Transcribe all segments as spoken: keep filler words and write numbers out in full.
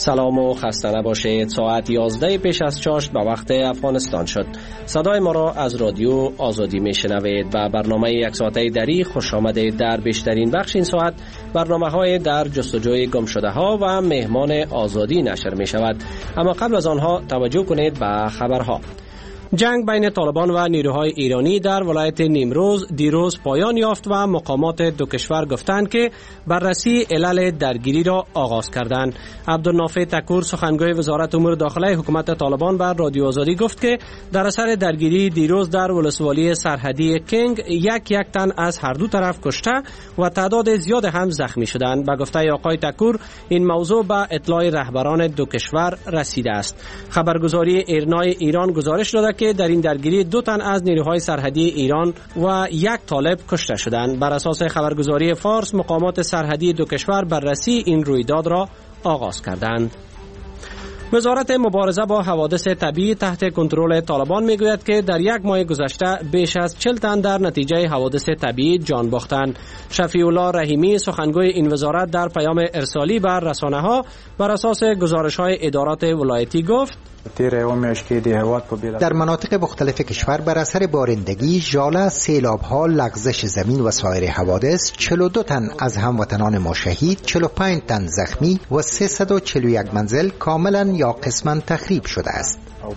سلام و خسته نباشید. ساعت یازده پیش از چاشت به وقت افغانستان شد. صدای ما را از رادیو آزادی میشنوید و برنامه یک ساعته دری خوش آمدید. در بیشترین بخش این ساعت برنامه های در جستجوی گم شده ها و مهمان آزادی نشر می شود. اما قبل از آنها توجه کنید به خبرها. جنگ بین طالبان و نیروهای ایرانی در ولایت نیمروز دیروز پایان یافت و مقامات دو کشور گفتند که بررسی علل درگیری را آغاز کردند. عبدالنافع تکور سخنگوی وزارت امور داخلی حکومت طالبان بر رادیو آزادی گفت که در اثر درگیری دیروز در ولسوالی سرحدی کنگ یک یک تن از هر دو طرف کشته و تعداد زیاد هم زخمی شدند. به گفته آقای تکور این موضوع به اطلاع رهبران دو کشور رسیده است. خبرگزاری ایرنای ایران گزارش داده که در این درگیری دو تن از نیروهای سرحدی ایران و یک طالب کشته شدند. بر اساس خبرگزاری فارس مقامات سرحدی دو کشور بررسی این رویداد را آغاز کردند. وزارت مبارزه با حوادث طبیعی تحت کنترل طالبان میگوید که در یک ماه گذشته بیش از چهل تن در نتیجه حوادث طبیعی جان باختند. شفیع الله رحیمی سخنگوی این وزارت در پیام ارسالی بر رسانه‌ها بر اساس گزارش‌های ادارات ولایتی گفت در مناطق مختلف کشور بر اثر بارندگی، ژاله، سیلاب‌ها، لغزش زمین و سایر حوادث چهل و دو تن از هموطنان ما شهید، چهل و پنج تن زخمی و سیصد و چهل و یک منزل کاملا یا قسما تخریب شده است.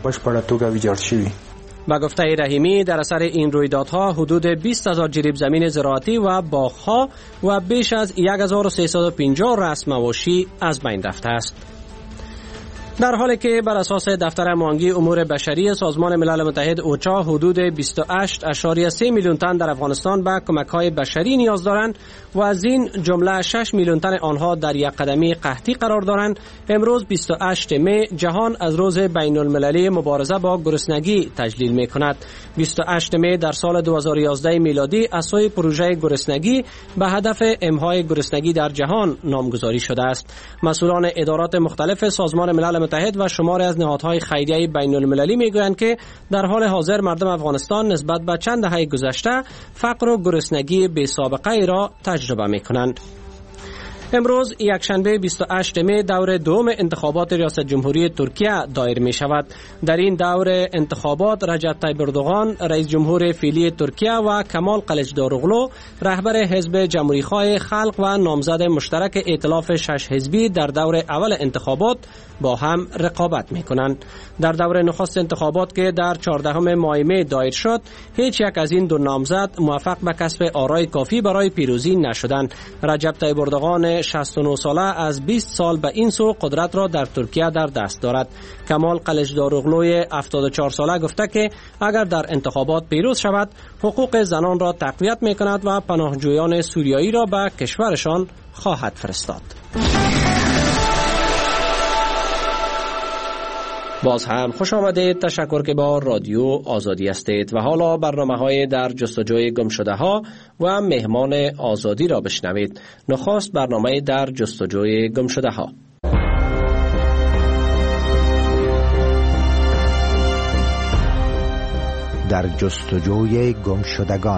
با گفته رحیمی در اثر این رویدادها حدود بیست هزار جریب زمین زراعتی و باغ‌ها و بیش از هزار و سیصد و پنجاه رأس مواشی از بین رفته است. در حالی که بر اساس دفتر معاونگی امور بشری سازمان ملل متحد اوچا حدود بیست و هشت ممیز سه میلیون تن در افغانستان به کمک‌های بشری نیاز دارند و از این جمله شش میلیون تن آنها در یک قدمی قحطی قرار دارند، امروز بیست و هشتم می جهان از روز بین المللی مبارزه با گرسنگی تجلیل می‌کند. بیست و هشتم می در سال دو هزار و یازده میلادی از سوی پروژه گرسنگی به هدف امحای گرسنگی در جهان نامگذاری شده است. مسئولان ادارات مختلف سازمان ملل متحد و شماری از نهادهای خیریه بین المللی میگویند که در حال حاضر مردم افغانستان نسبت به چند دهه گذشته فقر و گرسنگی بی سابقه ای را تجربه میکنند. امروز یکشنبه بیست و هشتم می دور دوم انتخابات ریاست جمهوری ترکیه دایر می شود. در این دور انتخابات رجب طیب اردوغان رئیس جمهور فعلی ترکیه و کمال کلچداروغلو رهبر حزب جمهوریخواه خلق و نامزد مشترک ائتلاف شش حزبی در دور اول انتخابات با هم رقابت می کنند. در دور نخست انتخابات که در چهاردهم ماه می دایر شد هیچ یک از این دو نامزد موفق به کسب آرای کافی برای پیروزی نشدند. رجب طیب اردوغان شصت و نه ساله از بیست سال به این سو قدرت را در ترکیه در دست دارد. کمال کلچداروغلوی هفتاد و چهار ساله گفته که اگر در انتخابات پیروز شود حقوق زنان را تقویت می کند و پناهجویان سوریایی را به کشورشان خواهد فرستاد. باز هم خوش آمدید. تشکر که با رادیو آزادی هستید و حالا برنامه های در جستجوی گم شده ها و مهمان آزادی را بشنوید. نخست برنامه در جستجوی گم شده ها. در جستجوی گم شدگان.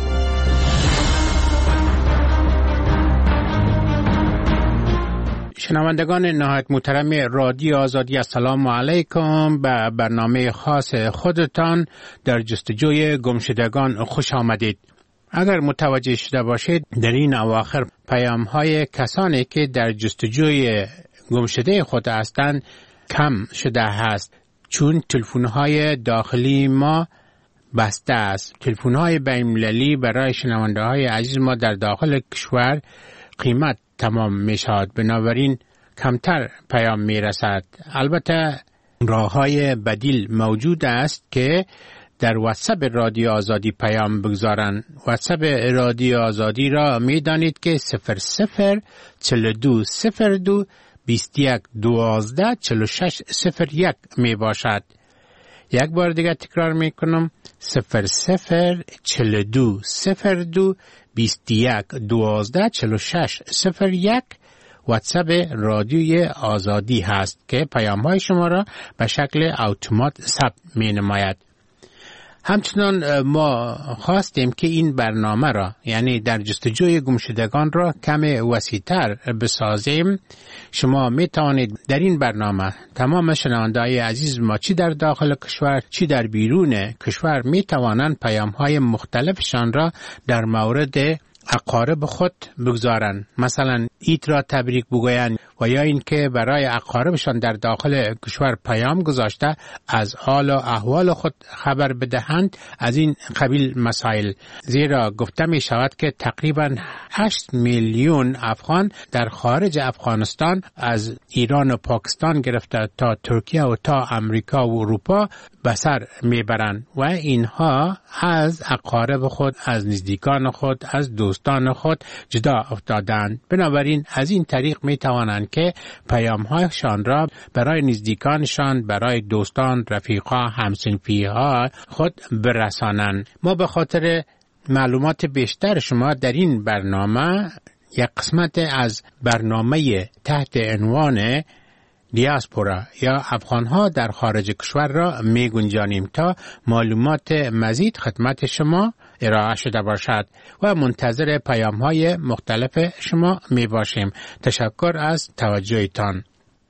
شنوندگان نهایت محترم رادیو آزادی، السلام علیکم. به برنامه خاص خودتان در جستجوی گمشدگان خوش آمدید. اگر متوجه شده باشید در این اواخر پیام های کسانی که در جستجوی گمشده خود هستند کم شده است، چون تلفن های داخلی ما بسته است. تلفن های بین المللی برای شنونده های عزیز ما در داخل کشور قیمت تمام می شود، بنابراین کمتر پیام می رسد. البته راه های بدیل موجود است که در واتساپ رادیو آزادی پیام بگذارند. واتساپ رادیو آزادی را می دانید که صفر صفر چهل و دو صفر دو بیست و یک دوازده چهل و شش صفر یک می باشد. یک بار دیگه تکرار می کنم، صفر صفر چهل و دو صفر دو بیست و یک دوازده چهل و شش صفر یک واتساپ رادیوی آزادی هست که پیام های شما را به شکل اتومات ثبت می نماید. همچنان ما خواستیم که این برنامه را یعنی در جستجوی گمشدگان را کم وسیع‌تر بسازیم. شما می توانید در این برنامه تمام شنونده‌های عزیز ما چی در داخل کشور چی در بیرون کشور می توانند پیام‌های مختلفشان را در مورد اقارب خود بگذارن، مثلا ایت را تبریک بگویند و یا اینکه برای اقاربشان در داخل کشور پیام گذاشته از حال و احوال خود خبر بدهند. از این قبیل مسائل، زیرا گفته می شود که تقریبا هشت میلیون افغان در خارج افغانستان از ایران و پاکستان گرفته تا ترکیه و تا امریکا و اروپا به سر میبرند و اینها از اقارب خود، از نزدیکان خود، از دوستان خود جدا افتادند. بنابراین از این طریق می توانند که پیام‌هایشان را برای نزدیکانشان، برای دوستان، رفیقا، همسنفی‌ها خود برسانند. ما به خاطر معلومات بیشتر شما در این برنامه یک قسمت از برنامه تحت عنوان دیاسپورا یا افغانها در خارج کشور را می گنجانیم تا معلومات مزید خدمت شما ارائه شده باشد و منتظر پیام های مختلف شما می باشیم. تشکر از توجهتان.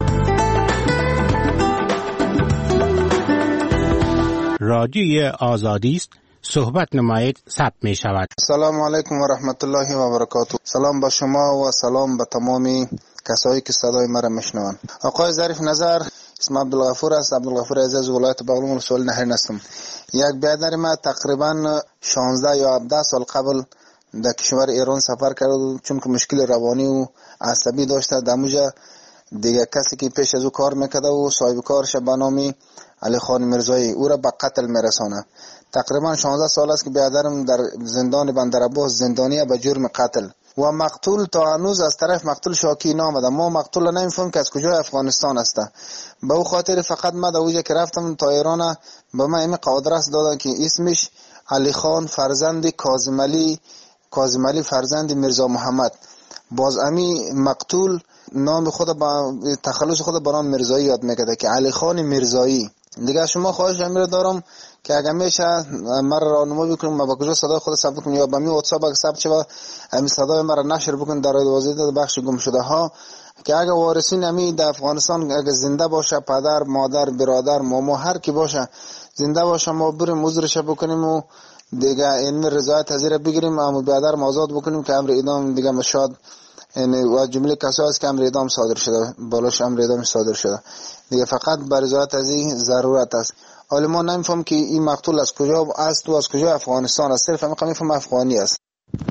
رادیوی آزادی است، صحبت نمایید، ثبت می شود. سلام علیکم و رحمت الله و برکاته. سلام به شما و سلام به تمامی کسایی که صدای مرا میشنوند. آقای ظریف نظر، اسم عبدالغفور است. عبدالغفور عزیز، ولایت بغلان، ولسوالی نهرین هستم. یک برادر ما تقریبا شانزده یا هفده سال قبل در کشور ایران سفر کرد، چون که مشکل روانی و عصبی داشته. دموجا دیگه کسی که پیش از او کار میکرده و صاحب کارش به نام علی خان میرزایی او را به قتل میرسانه. تقریبا شانزده سال است که برادرم در زندان بندرعباس زندانی به جرم قتل و مقتول تا هنوز از طرف مقتول شاکی نامده. ما مقتول نمیفهم که از کجای افغانستان است. به او خاطر فقط ما در اوجه که رفتم تا ایران به من این قادرس دادن که اسمش علی خان فرزند کاظم علی کاظم علی فرزند میرزا محمد. باز امی مقتول نام خود با تخلص خود به نام میرزایی یاد میکرده که علی خان میرزایی. دیگه شما خواهش امیر دارم که اگر میشه مرا راهنمایی بکنم ما با کجا صدای خود ثبت کنم یا با می واتساپ اگه ثبت شه همین صدای مرا نشر بکن در واسطه بخش گم شده ها، که اگه وارثین امی در افغانستان اگه زنده باشه، پدر، مادر، برادر، ماما، هر کی باشه زنده باشه، ما بریم عذرش بکنیم و دیگه این رضایت حاضر بگیریم، اما برادر آزاد بکنیم که امر اعدام دیگه مشاد یعنی و جمله کسایی است که امر اعدام صادر شده، بالاش امر اعدام صادر شده دیگه. فقط بر رضایت از این ضرورت است. حالا ما نمیفهم که این مقتول از کجا است و از کجا افغانستان است، صرف همین میفهم افغانی است.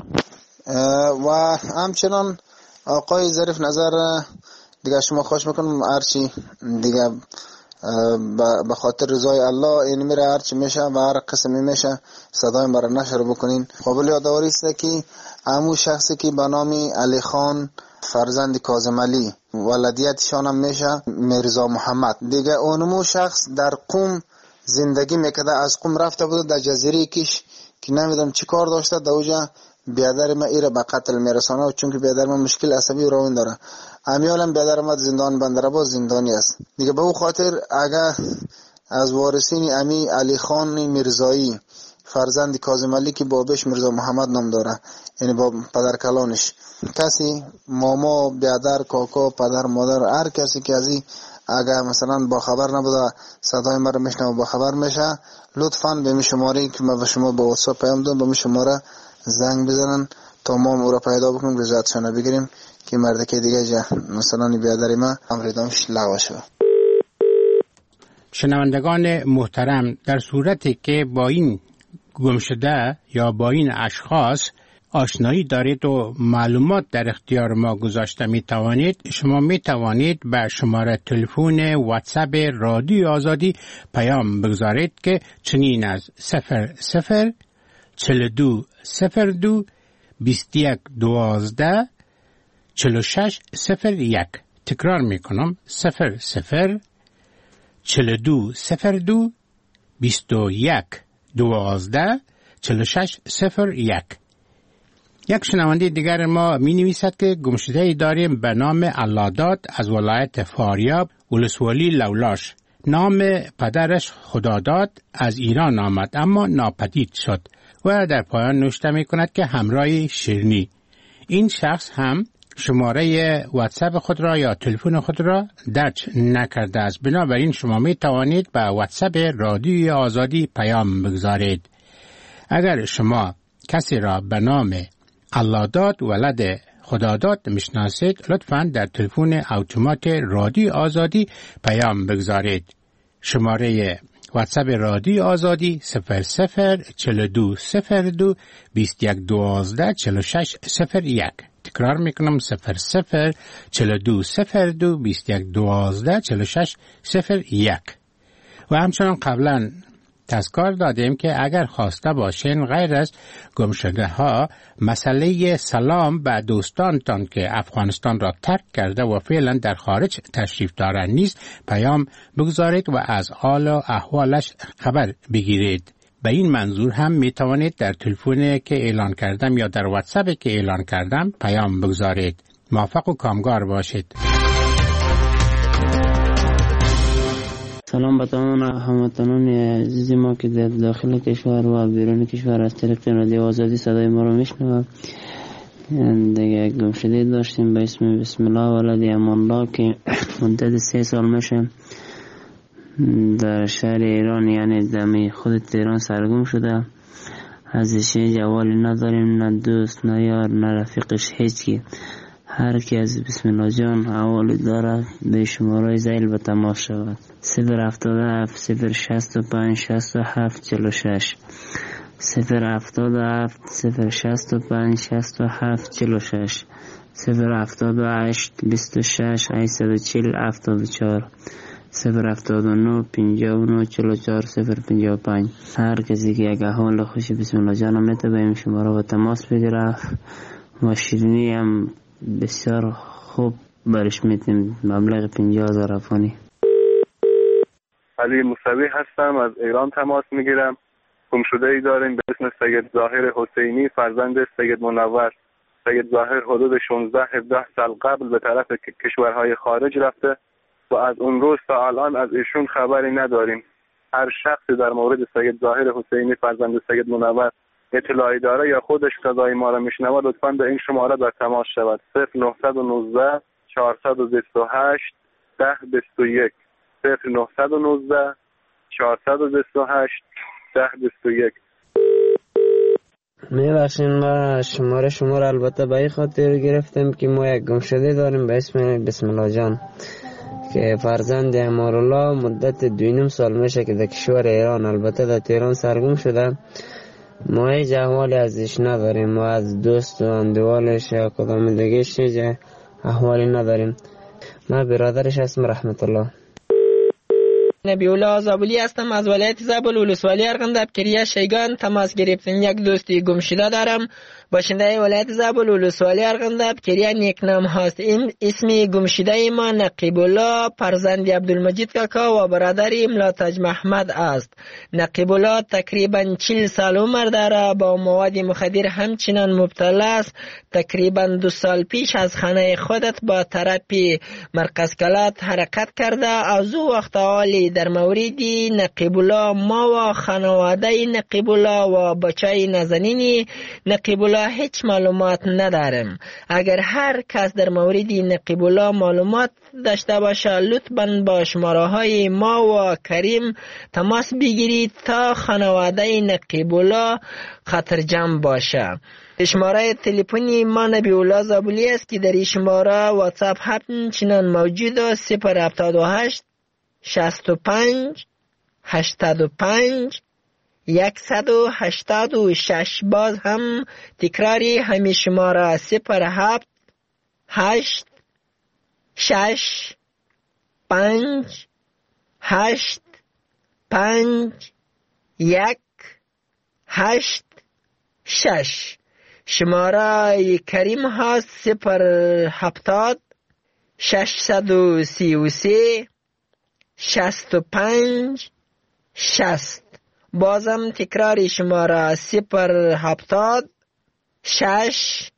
و همچنان آقای ظریف نظر دیگه شما خوش میکنم هرچی دیگه به خاطر رضای الله این میره هرچی میشه و هر قسمی میشه صدای مرا نشر بکنین. قابل یادآوری است که همون شخصی که به نام علی خان فرزند کاظم علی ولادیتشان هم میشه میرزا محمد. دیگه اونمو شخص در قم زندگی میکرده، از قم رفته بوده در جزیره کش که نمیدونم چی کار داشته، در اوجا بیادر ما ایره به قتل میرسانه، چون که بیادر ما مشکل عصبی و روان داره. امیالم بیادر ما زندان بندرعباس زندانی است دیگه. به او خاطر اگر از وارثین امی علی خان میرزایی فرزند کاظم علی که بابش میرزا محمد نام داره، یعنی با پدر کلانش، کسی ماما، بیادر، کاکا، پدر، مادر، هر کسی که ازی اگر مثلا با خبر نبوده صدای ما رو میشنوه با خبر میشه، لطفاً به می شماره که ما به شما با واتساپ پیام دادم به می شماره زنگ بزنن تا ما او را پیدا بکنیم، رضایتشان بگیریم که مردکی دیگه جا مثلا بیادر ما امر اعدامش لغو شود. شنوندگان محترم، در صورتی که با این گمشده یا با این اشخاص آشنایی دارید و معلومات در اختیار ما گذاشته می توانید، شما می توانید به شماره تلفن واتساپ رادیو آزادی پیام بگذارید که چنین از صفر صفر چل دو صفر دو بیست یک دوازده چل شش صفر یک. تکرار می کنم صفر صفر چل دو صفر دو بیست یک دوازده چل شش صفر یک. یک شنونده دیگر ما می نویسد که گمشده ای داریم به نام علادات از ولایت فاریاب ولسوالی لولاش. نام پدرش خداداد از ایران آمد اما ناپدید شد و در پایان نوشته می کند که همراه شیرینی. این شخص هم شماره واتساپ خود را یا تلفن خود را درج نکرده است. بنابراین شما می توانید به واتساپ رادیوی آزادی پیام بگذارید. اگر شما کسی را به نام الله داد ولد خداداد میشناسید، لطفاً در تلفن اتومات رادیو آزادی پیام بگذارید. شماره واتساپ رادیو آزادی صفر صفر چهل دو صفر دو بیست یک دوازده چهل و شش صفر یک. تکرار میکنم صفر صفر چهل دو صفر دو بیست یک دوازده چهل و شش صفر یک. و همچنان قبلا تذکر دادیم که اگر خواسته باشین غیر از گمشده ها مسئله سلام به دوستانتان که افغانستان را ترک کرده و فعلا در خارج تشریف دارند نیز پیام بگذارید و از حال و احوالش خبر بگیرید. به این منظور هم می توانید در تلفن که اعلان کردم یا در واتساپ که اعلان کردم پیام بگذارید. موفق و کامگار باشید. سلام به تمام هموطنان عزیز ما که در داخل کشور و بیرون کشور از طریق رادیو آزادی صدای ما رو میشنوند. دیگه گمشده داشتیم به اسم بسم الله ولد امان الله که مدت سه سال میشه در شهر ایران، یعنی دمی خود تهران سرگم شده. ازش جوالی نداریم، نه دوست نه یار نه رفیقش، هیچی. هر کی از بسم الله جان حوالی داره به شماره زیل به تماس شود. صفر هفتاد هفت صفر شست و پنج شست و هفت چهل و شش صفر هفتاد هفت صفر شست و پنج شست و هفت چهل و شش صفر هفتاد و هشت بیست و شش هشتصد و چهل هفتاد و چهار صفر هفتاد و نه پنجاه و نه چهل و چهار صفر پنجاه و پنج. هر کسی که یک حال خوشی بسم الله جان میته به این شماره به تماس بگیره و شیرینی هم بسیار خوب برش میتیم، مبلغ پنجاه هزار افغانی. علی موسوی هستم، از ایران تماس میگیرم. گمشده ای داریم به اسم سید ظاهر حسینی فرزند سید منور. سید ظاهر حدود شانزده هفده سال قبل به طرف کشورهای خارج رفته و از اون روز تا الان از ایشون خبری نداریم. هر شخصی در مورد سید ظاهر حسینی فرزند سید منور اطلاعی داره یا خودش صدای ما را میشنوه لطفاً به این شماره در تماس شود. صفر نه یک نه چهارصد و بیست و هشت ده بیست و یک صفر نه یک نه چهارصد و بیست و هشت ده بیست و یک. میبخشین ما شماره شما را البته به این خاطر گرفتم که ما یک گمشده داریم به اسم بسم الله جان که فرزند امارالله مدت دوینم سال میشه که در کشور ایران، البته در تهران سرگم شده. ما هیچ احوالی ازش نداریم و از دوست و اندوالش یا کدام دیگهش هیچ احوالی نداریم. ما برادرش هستم رحمت الله. نبی الله زابلی هستم، از ولایت زابل ولسوالی ارغنداب کریه شیگان تماس گرفتم. یک دوستی گمشده دارم باشنده ولایت زابل ولسوالی ارغنداب کریه نیکنام هست. این اسم گمشده ما نقیب الله فرزند عبدالمجید کاکا و برادر ملاتاج محمد است. نقیب الله تقریبا چهل سال عمر داره، با مواد مخدر همچنان مبتلا است. تقریبا دو سال پیش از خانه خودت با طرف مرکز کلات حرکت کرده. از او وقت حالی در موردی نقیب الله ما و خانواده نقیب الله و بچه نازنین نقیب الله هیچ معلومات ندارم. اگر هر کس در مورد نقیب الله معلومات داشته باشه لطفاً با شماره های ما و کریم تماس بگیرید تا خانواده نقیب الله خطرجم باشه. شماره تلفنی ما نبی الله زابلی است که در این شماره واتساپ همچنان موجود است. صفر هفتاد و هشت شصت و پنج هشتاد و پنج یکصد و هشتاد و شش. باز هم تکراری همین شماره صفر هفت هشت شش پنج هشت پنج یک هشت شش. شماره کریم هست صفر هفتاد ششصد و سی و سه شست و پنج شست. بازم تکراری شماره صفر هفتاد شش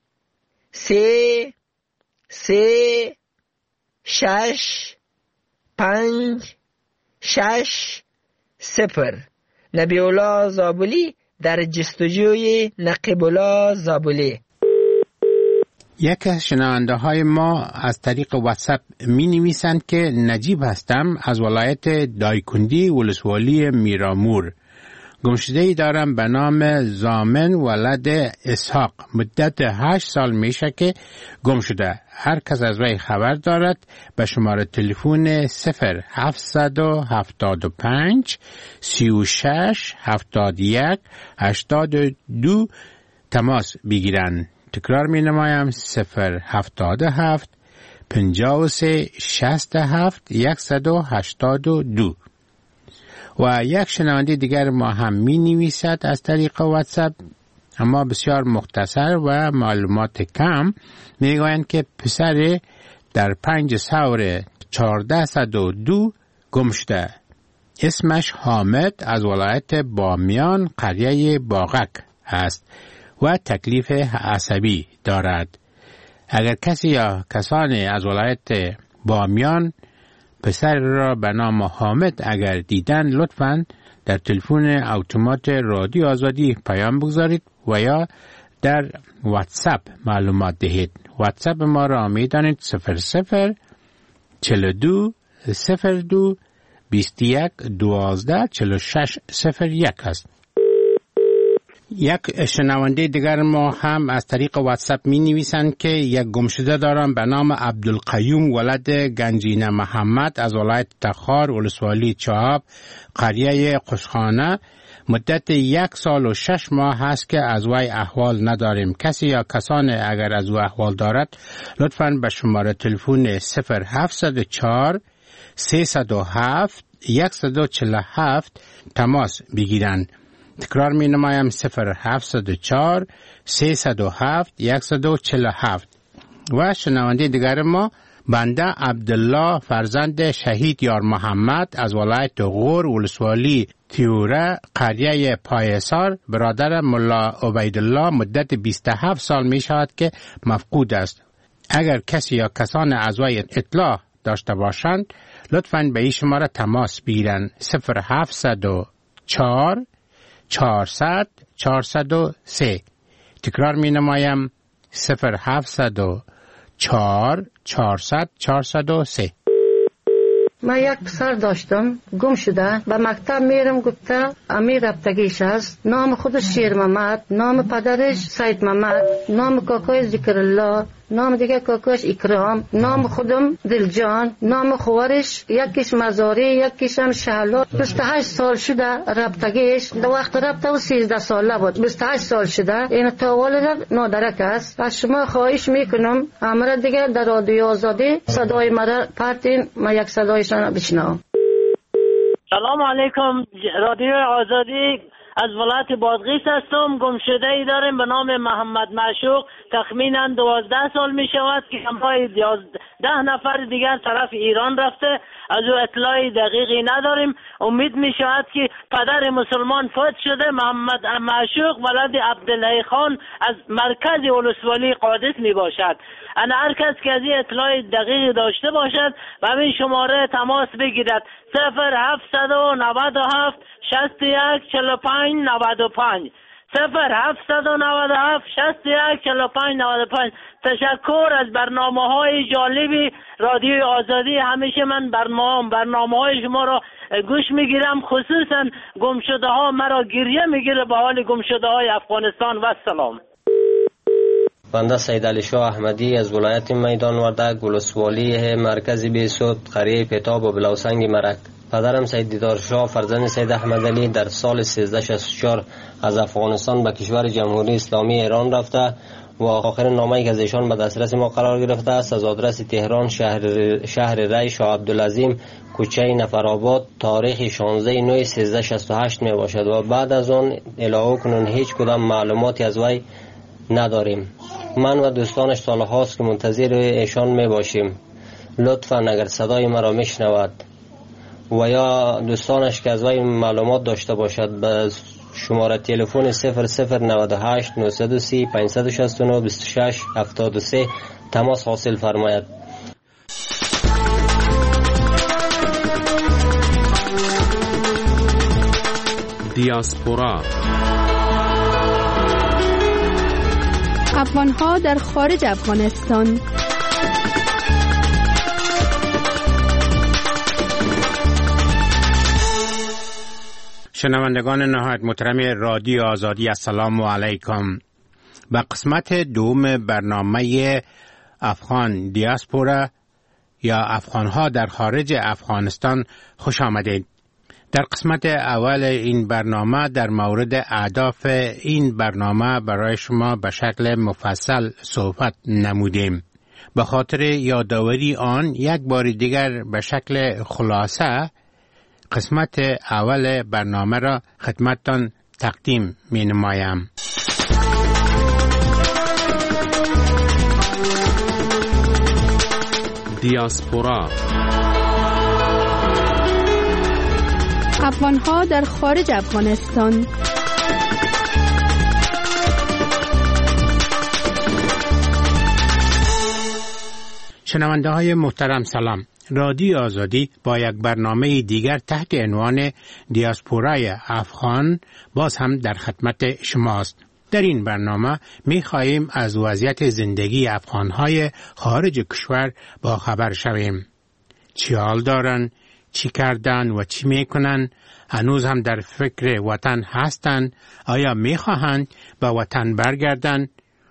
سه سه شش پنج شش صفر. نبی‌الله زابلی در جستجوی نقیب‌الله زابلی. یک از شنونده های ما از طریق واتساپ می نویسند که نجیب هستم از ولایت دایکندی ولسوالی میرامور. گمشده‌ای دارم به نام زامن ولد اسحاق. مدت هشت سال میشه که گم شده. هر کس از وی خبر دارد به شماره تلفن صفر هفتصد و هفتاد و پنج سی و شش هفتاد و یک هشتاد و دو تماس بگیرند. تکرار می نمایم صفر هفتاد و هفت پنجاه و سه شصت و هفت صد و هشتاد و دو. و یک شنونده دیگر ما هم می نویسد از طریق واتساپ، اما بسیار مختصر و معلومات کم. می گویند که پسر در پنج سور چهارده صد و دو گم شده. اسمش حامد از ولایت بامیان قریه باغک است و تکلیف عصبی دارد. اگر کسی یا کسانی از ولایت بامیان پسر را به نام حامد اگر دیدن، لطفاً در تلفن اتومات رادیو آزادی پیام بگذارید و یا در واتساپ معلومات دهید. واتساپ ما را می دانید صفر صفر چهل و دو صفر دو بیست و یک دوازده چهل و شش صفر یک است. یک شنونده دیگر ما هم از طریق واتساپ می نویسند که یک گمشده دارم به نام عبدالقیوم ولد گنجینه محمد از ولایت تخار ولسوالی چهاب قریه قشخانه. مدت یک سال و شش ماه هست که از وی احوال نداریم. کسی یا کسان اگر از وی احوال دارد لطفاً به شماره تلفن صفر هفتصد و چهار سیصد و هفت صد و چهل و هفت تماس بگیرند. تکرار می نمایم صفر هفتصد و چهار سیصد و هفت صد و چهل و هفت. و شنونده دیگر ما بنده عبدالله فرزند شهید یار محمد از ولایت غور ولسوالی تیوره قریه پایسار برادر ملا عبیدالله مدت بیست و هفت سال می شود که مفقود است. اگر کسی یا کسان از وی اطلاع داشته باشند لطفاً به این شماره تماس بگیرند. صفر هفتصد و چهار چهارصد چهارصد و سه. تکرار می نمایم صفر هفتصد و چهار چهارصد چهارصد و سه. من یک پسر داشتم گم شده. به مکتب میرم گفته امیر رفتگیش است. نام خودش شیر محمد، نام پدرش سید محمد، نام کاکای ذکر الله، نام دیگه کاکاش اکرام، نام خودم دلجان، نام خوارش یکیش مزاری یکیش هم شهلا. بیست و هشت سال شده رفتگیش. در وقت رفته و سیزده ساله بود. بیست و هشت سال شده. این تا والد نادرک است. از شما خواهش میکنم امر دیگه در رادیو آزادی صدای مرا پرتین، ما یک صدایشان بشنوم. سلام علیکم. رادیو آزادی از ولایت بادغیس هستم. گمشده ای داریم به نام محمد معشوق. تخمینا دوازده سال می شود که همراه ده نفر دیگر طرف ایران رفته. از او اطلاعی دقیقی نداریم. امید می شود که پدر مسلمان فوت شده. محمد معشوق ولد عبدالله خان از مرکز ولسوالی قادس می باشد. انا هر کس که از این اطلاع دقیق داشته باشد و همین شماره تماس بگیرد. صفر هفتصد و نود و هفت شصت و یک چهل و پنج نود و پنج صفر هفتصد و نود و هفت شصت و یک چهل و پنج نود و پنج. تشکر از برنامه های جالبی رادیو آزادی. همیشه من برنامه برنامه های شما را گوش میگیرم، خصوصا گمشده ها مرا گریه میگیره به حال گمشده های افغانستان. و سلام. بنده سید علی شاه احمدی از ولایت میدان وردک ولسوالی مرکز بیسود قریه پتاب و بلاوسنگ مرک. پدرم سید دیدار شاه فرزند سید احمد علی در سال سیزده شصت و چهار از افغانستان به کشور جمهوری اسلامی ایران رفته و آخرین نامه‌ای که از ایشان به دسترس ما قرار گرفته است از آدرس تهران شهر شهر ری شاه عبدالعظیم کوچه نفرآباد تاریخ شانزده نه سیزده شصت و هشت می باشد و بعد از آن الهو کنون هیچ کدام معلوماتی از وی نداریم. من و دوستانش سالهاست که منتظر ایشان می باشیم. لطفاً اگر صدای مرا میشنود و یا دوستانش که از وی معلومات داشته باشد به شماره تلفن صفر صفر نود و هشت نهصد و سی پانصد و شصت و نه بیست و شش هفتاد و سه تماس حاصل فرماید. دیاسپورا. افغان‌ها در خارج افغانستان. شنوندگان نهایت محترم رادیو آزادی، السلام علیکم. به قسمت دوم برنامه افغان دیاسپورا یا افغان‌ها در خارج افغانستان خوش آمدید. در قسمت اول این برنامه در مورد اهداف این برنامه برای شما به شکل مفصل صحبت نمودیم. به خاطر یادآوری آن یک بار دیگر به شکل خلاصه قسمت اول برنامه را خدمتتان تقدیم می نمایم. دیاسپورا. افغان‌ها در خارج افغانستان. شنونده های محترم سلام. رادیو آزادی با یک برنامه دیگر تحت عنوان دیاسپورای افغان باز هم در خدمت شماست. در این برنامه می خواهیم از وضعیت زندگی افغانهای خارج کشور با خبر شویم. چی حال دارن، چی کردن و چی می کنن، هنوز هم در فکر وطن هستند، آیا می خواهند به وطن برگردن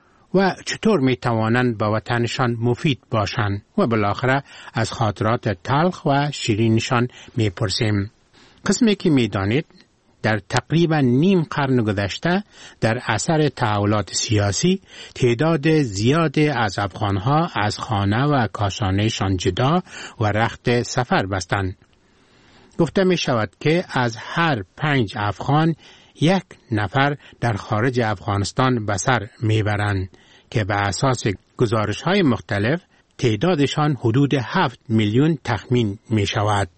و چطور می توانند به وطنشان مفید باشند و بالاخره از خاطرات تلخ و شیرینشان می پرسیم. قسمی که می دانید در تقریبا نیم قرن گذشته در اثر تحولات سیاسی تعداد زیادی از افغانها از خانه و کاشانهشان جدا و رخت سفر بستند. گفته می شود که از هر پنج افغان یک نفر در خارج افغانستان به سر می برند که به اساس گزارش های مختلف تعدادشان حدود هفت میلیون تخمین می شود.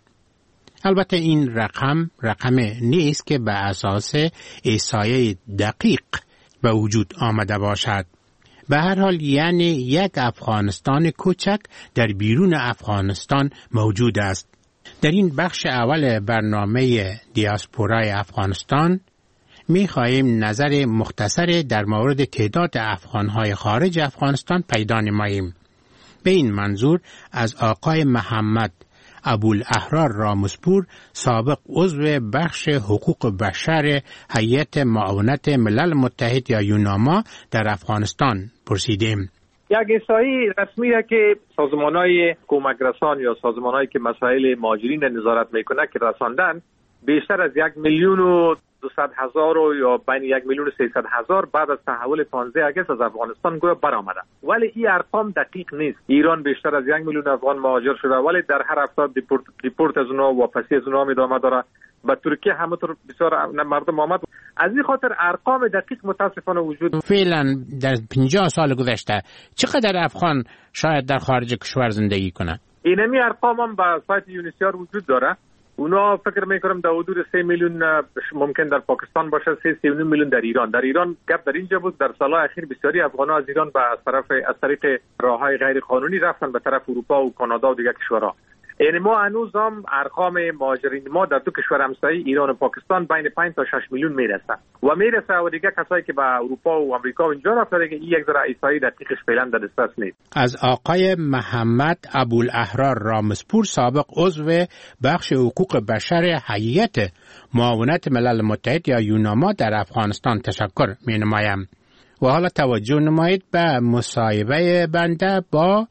البته این رقم رقم نیست که به اساس احصایه دقیق به وجود آمده باشد. به هر حال یعنی یک افغانستان کوچک در بیرون افغانستان موجود است. در این بخش اول برنامه دیاسپورای افغانستان می خواهیم نظر مختصر در مورد تعداد افغانهای خارج افغانستان پیدا نماییم. به این منظور از آقای محمد ابوالاحرار رامسپور، سابق عضو بخش حقوق بشر هیئت معاونت ملل متحد یا یوناما در افغانستان پرسیدیم. یک احصایی رسمی است که سازمان‌های کمک رسان یا سازمان‌هایی که مسائل مهاجرین نظارت میکنه که رساندن بیشتر از یک میلیون و دویست هزار یا بین یک میلیون و سیصد هزار بعد از تحول پانزده اگست از افغانستان گویا برآمده. ولی این ارقام دقیق نیست. ایران بیشتر از یک میلیون افغان مهاجر شده ولی در هر هفته دیپورت دیپورت از اونها واپسی از اونها ادامه داره. به ترکیه همونطور بسیار مردم آمد. از این خاطر ارقام دقیق متاسفانه وجود. فعلا در پنجاه سال گذشته چقدر افغان شاید در خارج کشور زندگی کنند؟ اینمی ارقام هم به سایت یونیسیار وجود داره. اونا فکر میکنم در حدود سه میلیون ممکن در پاکستان باشه، سه سه میلیون در ایران. در ایران گپ در اینجا بود در سالهای اخیر بسیاری افغان‌ها از ایران به از طرف از طریق راههای غیر قانونی رفتن به طرف اروپا و کانادا و دیگر کشورها. یعنی ما هنوز هم ارقام مهاجرین ما در دو کشور همسایه ایران و پاکستان بین پنج تا شش میلیون میرسه و میرسه و دیگه کسایی که به اروپا و آمریکا و اینجا رفتن دیگه این یک ذره احصایی دقیقش فعلا در دسترس نیست. از آقای محمد ابوالاحرار رامسپور، سابق عضو بخش حقوق بشر هیئت معاونت ملل متحد یا یوناما در افغانستان تشکر می‌نمایم. و حالا توجه نمایید به مصاحبه بنده با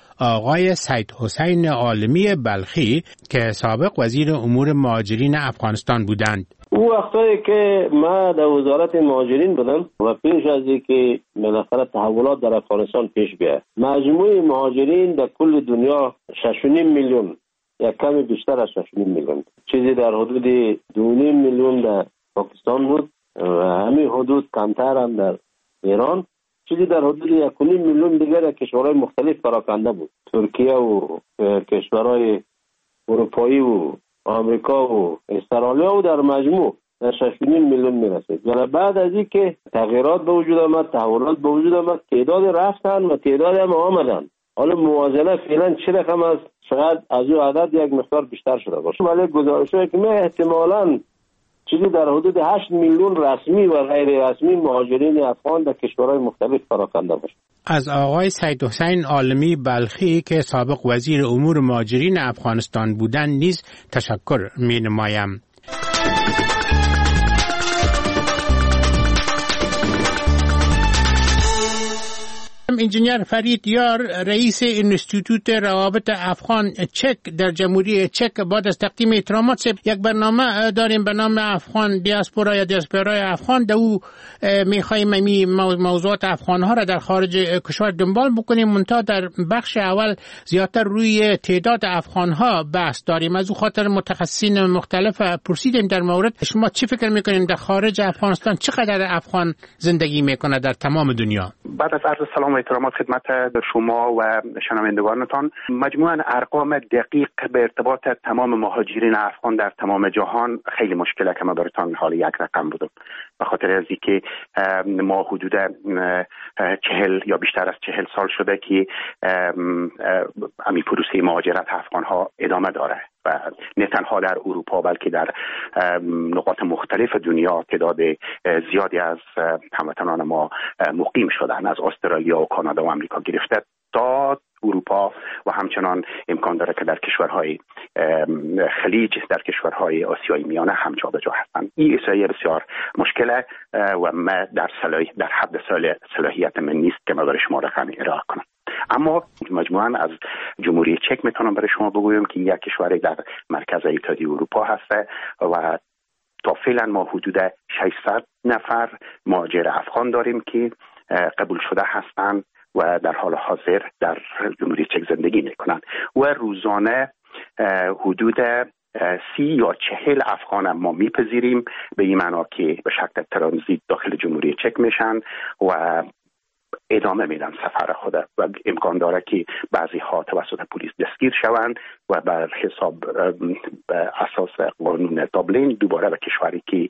آقای سید حسین عالمی بلخی که سابق وزیر امور مهاجرین افغانستان بودند. او وقتایی که ما در وزارت مهاجرین بودم و پیش از اینکه بالاخره تحولات در افغانستان پیش بیاد، مجموع مهاجرین در کل دنیا شش و نیم میلیون یا کمی بیشتر از شش و نیم میلیون، چیزی در حدود دو و نیم میلیون در پاکستان بود و همین حدود کمتر هم در ایران، چیزی در حدود یک و نیم میلیون دیگر کشورهای مختلف پراکنده بود. ترکیه و کشورهای اروپایی و آمریکا و استرالیا و در مجموع در شش و نیم میلیون میرسید. و بعد از این که تغییرات به وجود آمد، تحولات به وجود آمد، تعداد رفتن و تعداد هم آمدن. حالا موازنه فعلا چه رقم است؟ شاید از او عدد یک مقدار بیشتر شده باشه. ولی گزارش‌هایی که ما احتمالاً چیزی در حدود هشت میلیون رسمی و غیر رسمی مهاجرین افغان در کشورهای مختلف پراکنده باشد. از آقای سید حسین عالمی بلخی که سابق وزیر امور مهاجرین افغانستان بودند نیز تشکر می نمایم. انجینیر فرید یار رئیس انستیتوت روابط افغان چک در جمهوری چک بعد از تقدیم احترامات یک برنامه داریم به نام افغان دیاسپورا یا دیاسپورای افغان. در او میخوایم می موضوعات افغان ها را در خارج کشور دنبال بکنیم، منتها در بخش اول زیادتر روی تعداد افغان ها بحث داریم. از او خاطر متخصصین مختلف پرسیدیم در مورد شما چی فکر میکنین در خارج افغانستان چقدر افغان زندگی میکنه در تمام دنیا؟ بعد از عرض سلام و احترامات خدمت شما و شنوندگانتان، مجموعاً ارقام دقیق به ارتباط تمام مهاجرین افغان در تمام جهان خیلی مشکله که ما براتون حال یک رقم بودم، به خاطر از اینکه ما حدود چهل یا بیشتر از چهل سال شده که امی پروسه مهاجرت افغان ها ادامه داره و نه تنها در اروپا بلکه در نقاط مختلف دنیا تعداد زیادی از هموطنان ما مقیم شدن، از استرالیا و کانادا و آمریکا گرفته تا اروپا و همچنان امکان داره که در کشورهای خلیج، در کشورهای آسیای میانه هم جابجا هستند. این احصایه بسیار مشکله و ما در صلاح در حد صلاحیت من نیست که ما برای شما رقم ارائه کنم. اما مجموعاً از جمهوری چک میتونم برای شما بگویم که یک کشوری در مرکز اتحادیه اروپا هسته و تا فعلا ما حدود ششصد نفر مهاجر افغان داریم که قبول شده هستند و در حال حاضر در جمهوری چک زندگی میکنند و روزانه حدود سی یا چهل افغان ما میپذیریم، به این معنا که به شکل ترانزیت داخل جمهوری چک میشن و ادامه میدن سفر خود و امکان داره که بعضی ها توسط پلیس دستگیر شوند و بر حساب به اساس قانون دابلین دوباره به کشوری که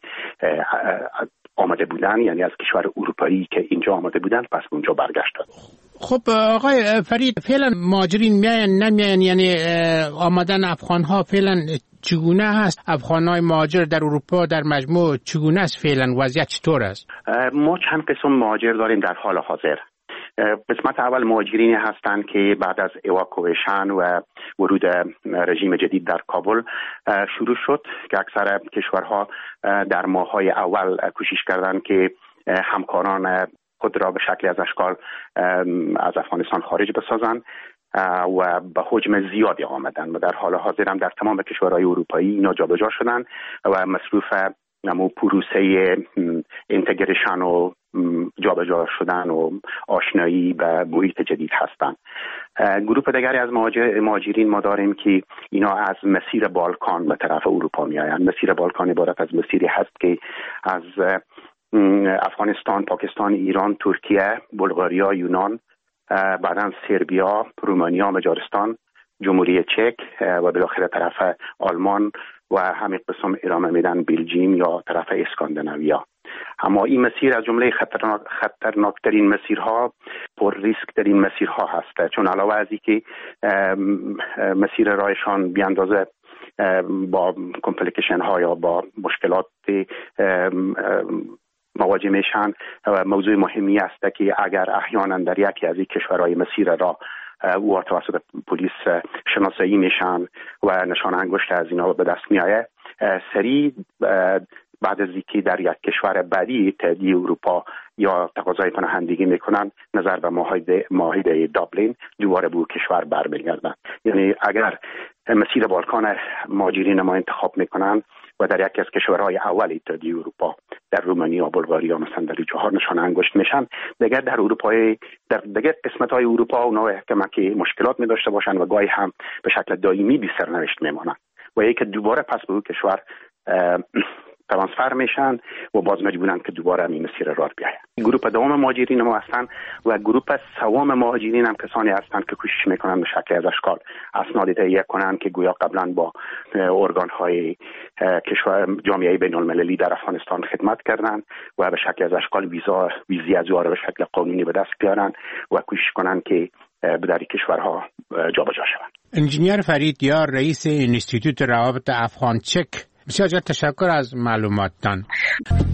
آمده بودن، یعنی از کشور اروپایی که اینجا آمده بودن، پس اونجا برگشتن. خب آقای فرید، فعلا مهاجرین میاین نمیاین، یعنی آمدن افغان ها فعلا چگونه هست؟ افغان های مهاجر در اروپا در مجموع چگونه است فعلا؟ وضعیت چطور است؟ ما چند قسم مهاجر داریم در حال حاضر. قسمت اول مهاجرینی هستند که بعد از اواکویشن و ورود رژیم جدید در کابل شروع شد که اکثر کشورها در ماه‌های اول کوشش کردند که همکاران خود را به شکلی از اشکال از افغانستان خارج بسازند و به حجم زیادی آمدن و در حال حاضر هم در تمام کشورهای اروپایی اینا جابجا شدن و مصروف نمو پروسه اینتگریشن و جابجا شدن و آشنایی به محیط جدید هستند. گروه دیگری از مهاجر مهاجرین ما داریم که اینا از مسیر بالکان به طرف اروپا می آیند. مسیر بالکان عبارت از مسیری هست که از افغانستان، پاکستان، ایران، ترکیه، بلغاریا، یونان، بعداً سربیا، رومانیا، مجارستان، جمهوری چک و بالاخره طرف آلمان و همین قسم ادامه میدن بلژیم یا طرف اسکاندیناویا. اما این مسیر از جمله خطرناک خطرناکترین مسیرها، پر ریسک ترین مسیرها هست، چون علاوه از اینکه مسیر رایشان بی اندازه با کمپلیکیشن ها یا با مشکلات مواجه میشن و موضوع مهمی است که اگر احیانا در یکی از این کشورهای مسیر را او توسط پلیس شناسایی میشن و نشان انگشت از اینا به دست میآید، سریع بعد از اینکه در یک کشور بعدی اتحادیه اروپا یا تقاضای پناهندگی میکنن نظر به معاهده معاهده دابلین دوباره به کشور برمیگردن. یعنی اگر مسیر بالکان مهاجرین ما انتخاب میکنن و در یکی از کشورهای اول اتحادیه اروپا در رومانیا و بلغاریا مثلا در جاها نشان انگشت میشن، دیگر در اروپای در دیگر قسمت‌های اروپا اونها احتمال که مشکلات می داشته باشن و گاهی هم به شکل دائمی بی سرنوشت میمونن و یکی دوباره پس به اون کشور ترانسفر میشن و باز مجبورن که دوباره این مسیر راه بیاین. گروه دوم مهاجرین ما هستن و گروه سوم مهاجرین هم کسانی هستند که کوشش میکنن به شکل از اشکال اسناد تهیه کنن که گویا قبلا با ارگان های کشور جامعه بین المللی در افغانستان خدمت کردن و به شکل از اشکال ویزا ویزی از به شکل قانونی به دست بیارن و کوشش کنن که به در کشورها جابجا شوند. انجینیر فرید یار رئیس انستیتوت روابط افغان چک بسیار تشکر از معلوماتتان.